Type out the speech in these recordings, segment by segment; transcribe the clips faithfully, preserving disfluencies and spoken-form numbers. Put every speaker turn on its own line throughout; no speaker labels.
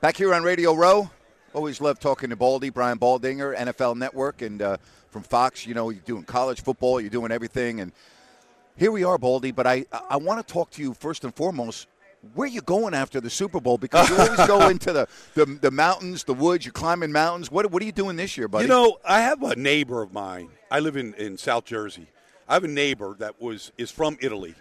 Back here on Radio Row, always love talking to Baldy, Brian Baldinger, N F L Network, and uh, from Fox. You know, you're doing college football, you're doing everything. And here we are, Baldy, but I, I want to talk to you first and foremost. Where you going after the Super Bowl? Because you always go into the, the, the mountains, the woods, you're climbing mountains. What, what are you doing this year, buddy?
You know, I have a neighbor of mine. I live in, in South Jersey. I have a neighbor that was is from Italy,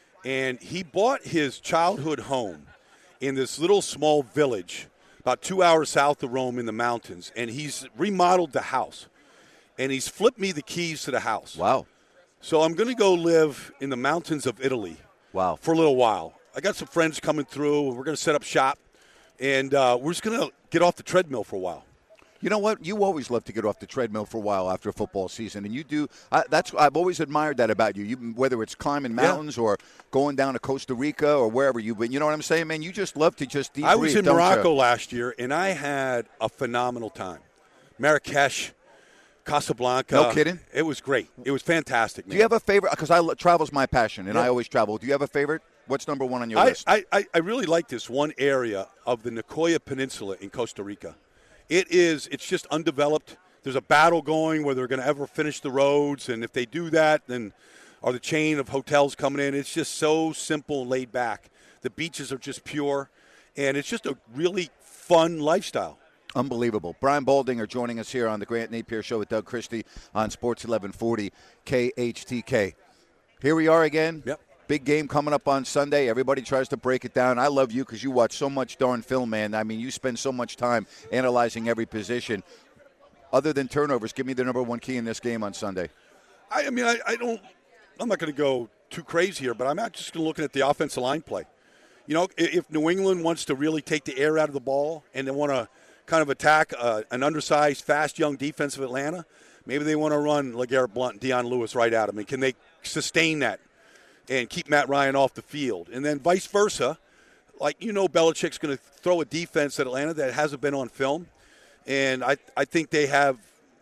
and he bought his childhood home in this little small village about two hours south of Rome in the mountains, and he's remodeled the house, and he's flipped me the keys to the house.
Wow.
So I'm going to go live in the mountains of Italy
Wow.
for a little while. I got some friends coming through. We're going to set up shop, and uh, we're just going to get off the treadmill for a while.
You know what? You always love to get off the treadmill for a while after a football season, and you do. I, that's I've always admired that about you. You whether it's climbing mountains yeah. or going down to Costa Rica or wherever you've been. You know what I'm saying, man? You just love to just debrief.
I was in
don't
Morocco
you?
last year, and I had a phenomenal time. Marrakesh, Casablanca.
No kidding.
It was great. It was fantastic, man.
Do you have a favorite? Because I travel's my passion, and
yeah.
I always travel. Do you have a favorite? What's number one on your
I,
list?
I, I, I really like this one area of the Nicoya Peninsula in Costa Rica. It is, it's just undeveloped. There's a battle going where they're going to ever finish the roads, and if they do that, then are the chain of hotels coming in. It's just so simple and laid back. The beaches are just pure, and it's just a really fun lifestyle.
Unbelievable. Brian Baldinger joining us here on the Grant Napier Show with Doug Christie on Sports eleven forty K H T K. Here we are again.
Yep.
Big game coming up on Sunday. Everybody tries to break it down. I love you because you watch so much darn film, man. I mean, you spend so much time analyzing every position. Other than turnovers, give me the number one key in this game on Sunday.
I, I mean, I, I don't – I'm not going to go too crazy here, but I'm not just looking at the offensive line play. You know, if New England wants to really take the air out of the ball and they want to kind of attack uh, an undersized, fast, young defense of Atlanta, maybe they want to run LeGarrette Blount and Deion Lewis right at them. And can they sustain that and keep Matt Ryan off the field? And then vice versa, like, you know, Belichick's going to throw a defense at Atlanta that hasn't been on film. And I, I think they have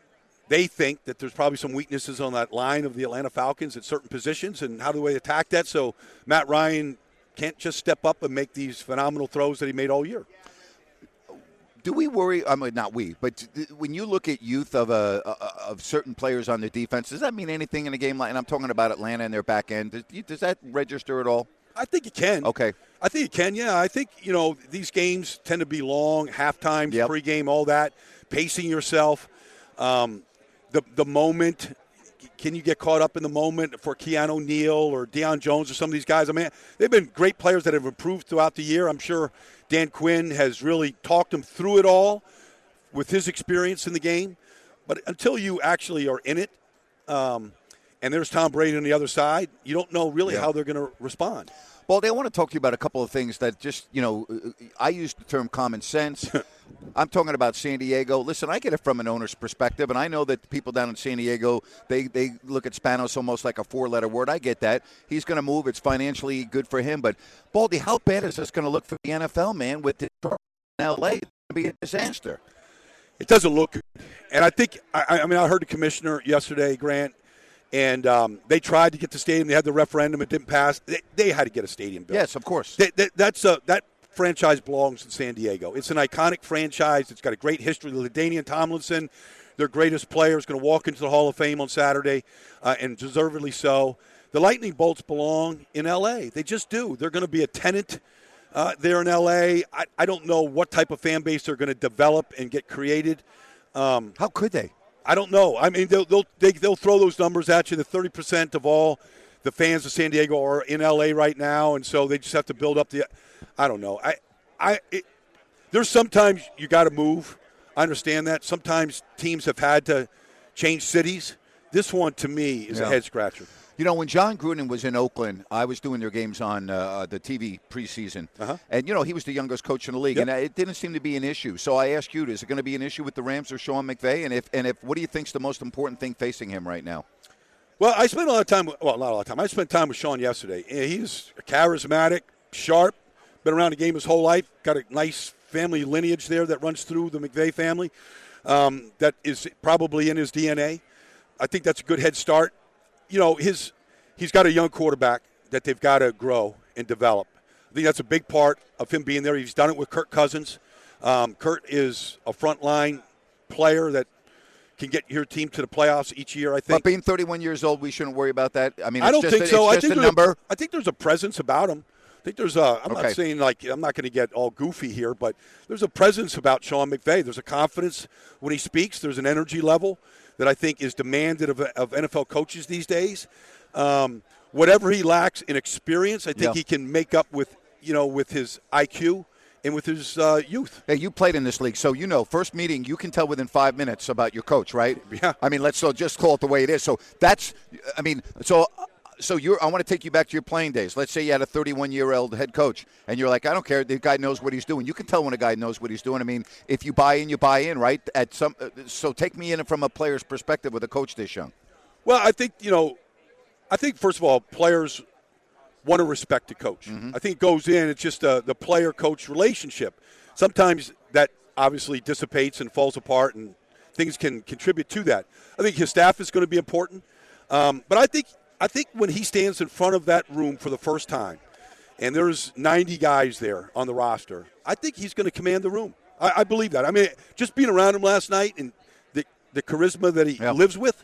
– they think that there's probably some weaknesses on that line of the Atlanta Falcons at certain positions, and how do they attack that so Matt Ryan can't just step up and make these phenomenal throws that he made all year.
Do we worry? I mean, not we, but when you look at youth of a of certain players on the defense, does that mean anything in a game like? And I'm talking about Atlanta and their back end. Does, does that register at all?
I think it can.
Okay.
I think it can. Yeah, I think you know these games tend to be long, halftime, yep. pregame, all that, pacing yourself. Um, the the moment. Can you get caught up in the moment for Keanu Neal or Deion Jones or some of these guys? I mean, they've been great players that have improved throughout the year. I'm sure Dan Quinn has really talked them through it all with his experience in the game. But until you actually are in it, um, and there's Tom Brady on the other side, you don't know really yeah. how they're going to respond.
Well, I want to talk to you about a couple of things that just, you know, I use the term common sense. I'm talking about San Diego. Listen, I get it from an owner's perspective, and I know that people down in San Diego, they, they look at Spanos almost like a four-letter word. I get that. He's going to move. It's financially good for him. But, Baldy, how bad is this going to look for the N F L, man, with the in L A? It's going to be a disaster.
It doesn't look good. And I think, I, I mean, I heard the commissioner yesterday, Grant, and um, they tried to get the stadium. They had the referendum. It didn't pass. They, they had to get a stadium built.
Yes, of course.
They, they, that's a, that franchise belongs in San Diego. It's an iconic franchise. It's got a great history. LaDainian Tomlinson, their greatest player, is going to walk into the Hall of Fame on Saturday, uh, and deservedly so. The Lightning Bolts belong in L A. They just do. They're going to be a tenant uh, there in L A. I, I don't know what type of fan base they're going to develop and get created. Um,
How could they?
I don't know. I mean, they'll they'll, they, they'll throw those numbers at you. The thirty percent of all the fans of San Diego are in L A right now, and so they just have to build up the – I don't know. I, I, it, there's sometimes you got to move. I understand that. Sometimes teams have had to change cities. This one, to me, is yeah. a head-scratcher.
You know, when John Gruden was in Oakland, I was doing their games on uh, the T V preseason. Uh-huh. And, you know, he was the youngest coach in the league, yep. and it didn't seem to be an issue. So I ask you, is it going to be an issue with the Rams or Sean McVay? And if, and if, what do you think is the most important thing facing him right now?
Well, I spent a lot of time – well, not a lot of time. I spent time with Sean yesterday. He's charismatic, sharp, been around the game his whole life, got a nice family lineage there that runs through the McVay family um, that is probably in his D N A. I think that's a good head start. You know, his he's got a young quarterback that they've got to grow and develop. I think that's a big part of him being there. He's done it with Kirk Cousins. Um, Kurt is a frontline player that can get your team to the playoffs each year, I think.
But being thirty-one years old, we shouldn't worry about that. I mean, it's
I don't
just
think
a,
so.
It's
I
just
think
a number.
A, I think there's a presence about him. I think there's a. I'm
Okay.
not saying like I'm not going to get all goofy here, but there's a presence about Sean McVay. There's a confidence when he speaks. There's an energy level that I think is demanded of, of N F L coaches these days. Um, whatever he lacks in experience, I think
Yeah.
he can make up with you know with his I Q and with his uh, youth.
Hey, you played in this league, so you know, first meeting, you can tell within five minutes about your coach, right?
Yeah.
I mean, let's so just call it the way it is. So that's, I mean, so so you're. I want to take you back to your playing days. Let's say you had a thirty-one-year-old head coach, and you're like, I don't care. The guy knows what he's doing. You can tell when a guy knows what he's doing. I mean, if you buy in, you buy in, right? At some, so take me in from a player's perspective with a coach this young.
Well, I think you know, I think first of all, players want to respect the coach.
Mm-hmm.
I think it goes in. It's just uh, the player-coach relationship. Sometimes that obviously dissipates and falls apart, and things can contribute to that. I think his staff is going to be important, um, but I think I think when he stands in front of that room for the first time, and there's ninety guys there on the roster, I think he's going to command the room. I, I believe that. I mean, just being around him last night and the the charisma that he
Yeah.
lives with,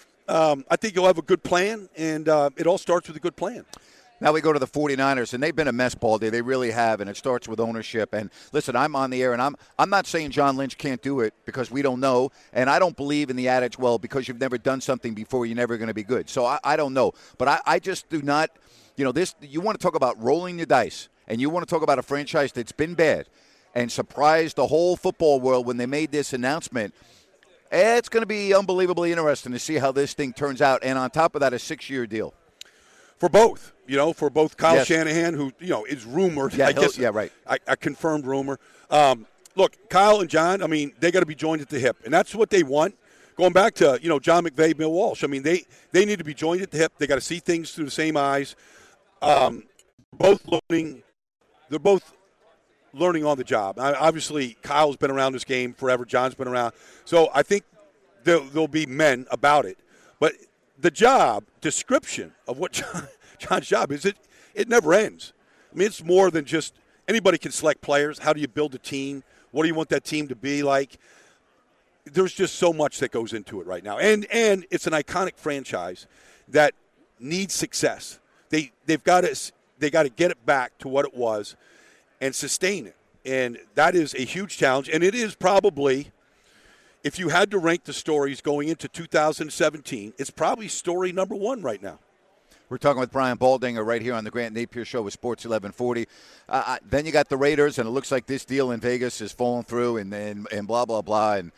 um, I think he'll have a good plan, and uh, it all starts with a good plan.
Now we go to the 49ers, and they've been a mess, Baldy. They really have, and it starts with ownership. And listen, I'm on the air, and I'm I'm not saying John Lynch can't do it because we don't know, and I don't believe in the adage, well, because you've never done something before, you're never going to be good. So I, I don't know. But I, I just do not, you know, this. You want to talk about rolling the dice, and you want to talk about a franchise that's been bad and surprised the whole football world when they made this announcement. It's going to be unbelievably interesting to see how this thing turns out. And on top of that, a six-year deal.
For both, you know, for both Kyle
Yes.
Shanahan, who, you know, is rumored.
Yeah,
I
he'll-
guess,
yeah, right.
I, I confirmed rumor. Um, look, Kyle and John, I mean, they got to be joined at the hip, and that's what they want. Going back to, you know, John McVay, Bill Walsh, I mean, they, they need to be joined at the hip. They got to see things through the same eyes. Um, both learning, they're both learning on the job. I, obviously, Kyle's been around this game forever. John's been around. So I think there, there'll be men about it. But the job description of what John, John's job is, it it never ends. I mean, it's more than just anybody can select players. How do you build a team? What do you want that team to be like? There's just so much that goes into it right now. And and it's an iconic franchise that needs success. They they've got to they got to get it back to what it was and sustain it. And that is a huge challenge, and it is probably, if you had to rank the stories going into two thousand seventeen, it's probably story number one right now.
We're talking with Brian Baldinger right here on the Grant Napier Show with Sports eleven forty. Uh, then you got the Raiders, and it looks like this deal in Vegas is falling through, and and, and blah, blah, blah. And,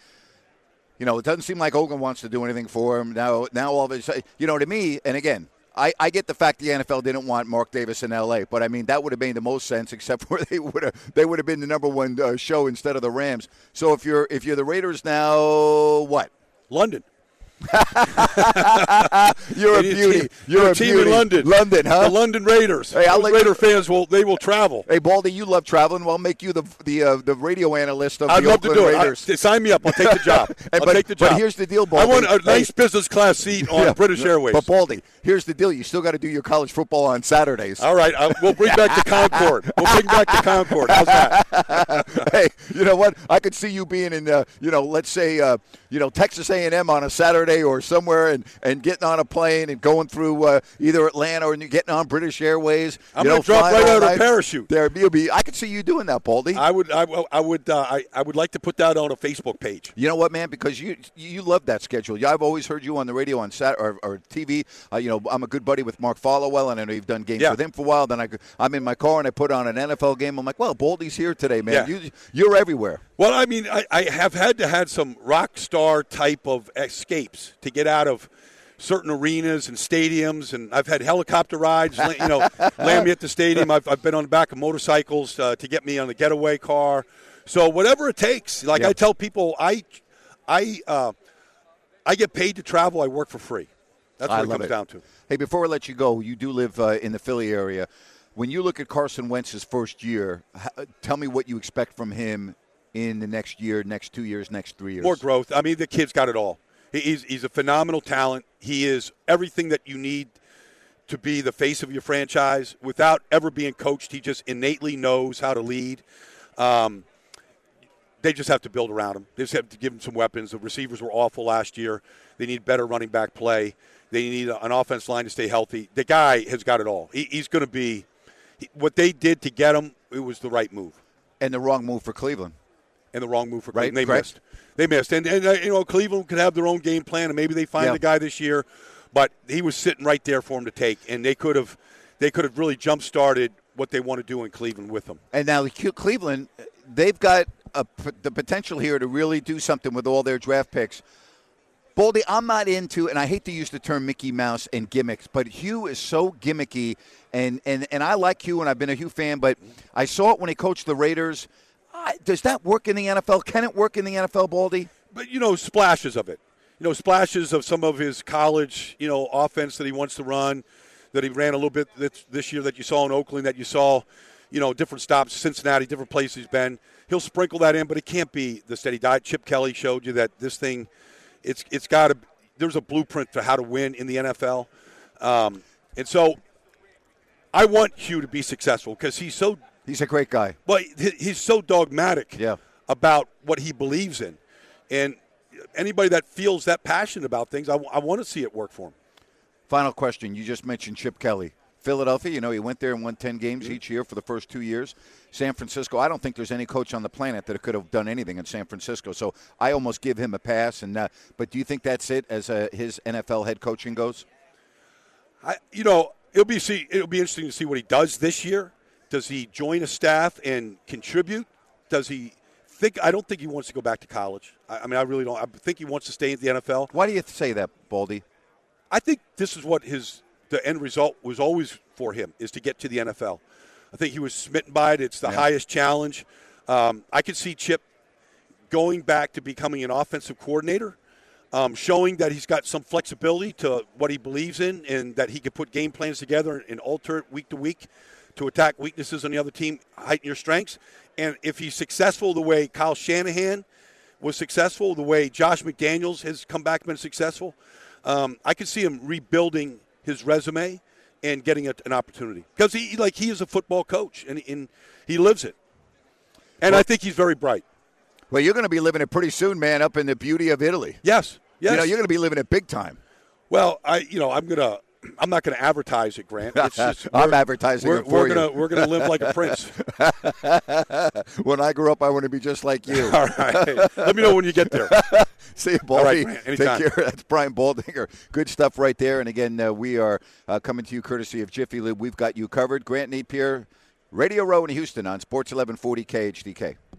you know, it doesn't seem like Hogan wants to do anything for him. Now, now all of a sudden, you know, to me, and again, I, I get the fact the N F L didn't want Mark Davis in L A, but I mean that would have made the most sense, except for they would have they would have been the number one uh, show instead of the Rams. So if you're if you're the Raiders now, what?
London.
You're a beauty.
Team,
You're a
team
beauty.
in London.
London, huh?
The London Raiders.
Hey, I'll
Those
let
Raider
you-
fans will they will travel.
Hey, Baldy, you love traveling. Well, I'll make you the the uh, the radio analyst of
I'd
the
love
Oakland
to do
Raiders.
it. I, sign me up. I'll take the job.
And
I'll
but,
take the job.
But here's the deal,
I
Baldy.
want a nice
Hey,
business class seat on
yeah,
British Airways.
But Baldy, here's the deal. You still got to do your college football on Saturdays.
All right, I, we'll bring back the Concorde. We'll bring back the Concorde. How's that?
Hey, you know what? I could see you being in, uh, you know, let's say, uh, you know, Texas A and M on a Saturday or somewhere, and, and getting on a plane and going through uh, either Atlanta or getting on British Airways.
I'm
you
going
know,
to drop
flying
right
all
out of
night.
a parachute.
There, you'll be. I could see you doing that, Baldy.
I would. I, I would. Uh, I, I would like to put that on a Facebook page.
You know what, man? Because you you love that schedule. Yeah, I've always heard you on the radio on Sat or, or T V. Uh, you know, I'm a good buddy with Mark Followell, and I know you've done games
Yeah.
with him for a while. Then I, I'm in my car and I put on an N F L game. I'm like, well, Baldy's here today, man.
Yeah.
You, you're everywhere.
Well, I mean, I, I have had to had some rock star type of escapes to get out of certain arenas and stadiums, and I've had helicopter rides, you know, land me at the stadium. I've, I've been on the back of motorcycles uh, to get me on the getaway car. So whatever it takes. Like
Yeah.
I tell people, I, I, uh, I get paid to travel. I work for free. That's what
I
it
love
comes
it.
down to.
Hey, before I let you go, you do live uh, in the Philly area. When you look at Carson Wentz's first year, h- tell me what you expect from him in the next year, next two years, next three years.
More growth. I mean, the kid's got it all. He- He's, he's a phenomenal talent. He is everything that you need to be the face of your franchise without ever being coached. He just innately knows how to lead. Um, they just have to build around him. They just have to give him some weapons. The receivers were awful last year. They need better running back play. They need an offense line to stay healthy. The guy has got it all. He, he's going to be – what they did to get him, it was the right move.
And the wrong move for Cleveland.
And the wrong move for
right?
Cleveland. They
Correct.
missed. They missed. And, and uh, you know, Cleveland could have their own game plan, and maybe they find
yeah.
the guy this year. But he was sitting right there for him to take, and they could have they could have really jump-started what they want to do in Cleveland with him.
And now Cleveland, they've got a, the potential here to really do something with all their draft picks. Baldy, I'm not into, and I hate to use the term Mickey Mouse and gimmicks, but Hugh is so gimmicky, and, and, and I like Hugh, and I've been a Hugh fan, but I saw it when he coached the Raiders. I, does that work in the N F L? Can it work in the N F L, Baldy?
But, you know, splashes of it. You know, splashes of some of his college, you know, offense that he wants to run, that he ran a little bit this year that you saw in Oakland, that you saw, you know, different stops, Cincinnati, different places he's been. He'll sprinkle that in, but it can't be the steady diet. Chip Kelly showed you that this thing, it's it's got to, there's a blueprint for how to win in the N F L. Um, and so I want Hugh to be successful because he's so.
He's a great guy.
But he's so dogmatic
yeah.
about what he believes in. And anybody that feels that passionate about things, I, w- I want to see it work for him.
Final question. You just mentioned Chip Kelly. Philadelphia, you know, he went there and won ten games
mm-hmm.
each year for the first two years. San Francisco, I don't think there's any coach on the planet that could have done anything in San Francisco. So I almost give him a pass. And uh, But do you think that's it as uh, his N F L head coaching goes?
I, you know, it'll be see, it'll be interesting to see what he does this year. Does he join a staff and contribute? Does he think? I don't think he wants to go back to college. I, I mean, I really don't. I think he wants to stay in the N F L.
Why do you say that, Baldy?
I think this is what his the end result was always for him, is to get to the N F L. I think he was smitten by it. It's the
yeah.
highest challenge. Um, I could see Chip going back to becoming an offensive coordinator, um, showing that he's got some flexibility to what he believes in, and that he could put game plans together and alter it week to week to attack weaknesses on the other team, heighten your strengths. And if he's successful the way Kyle Shanahan was successful, the way Josh McDaniels has come back and been successful, um, I could see him rebuilding his resume and getting a, an opportunity. Because he like he is a football coach, and, and he lives it. And well, I think he's very bright.
Well, you're going to be living it pretty soon, man, up in the beauty of Italy.
Yes, yes.
You know, you're going to be living it big time.
Well, I, you know, I'm going to – I'm not going to advertise it, Grant. It's just,
I'm advertising
we're,
it for
we're
you.
Gonna, we're going to live like a prince.
When I grew up, I want to be just like you.
All right. Let me know when you get there.
See you, Baldy.
All right, Grant. Anytime.
Take care. That's Brian Baldinger. Good stuff right there. And, again, uh, we are uh, coming to you courtesy of Jiffy Lube. We've got you covered. Grant Napier, Radio Row in Houston on Sports eleven forty K H D K.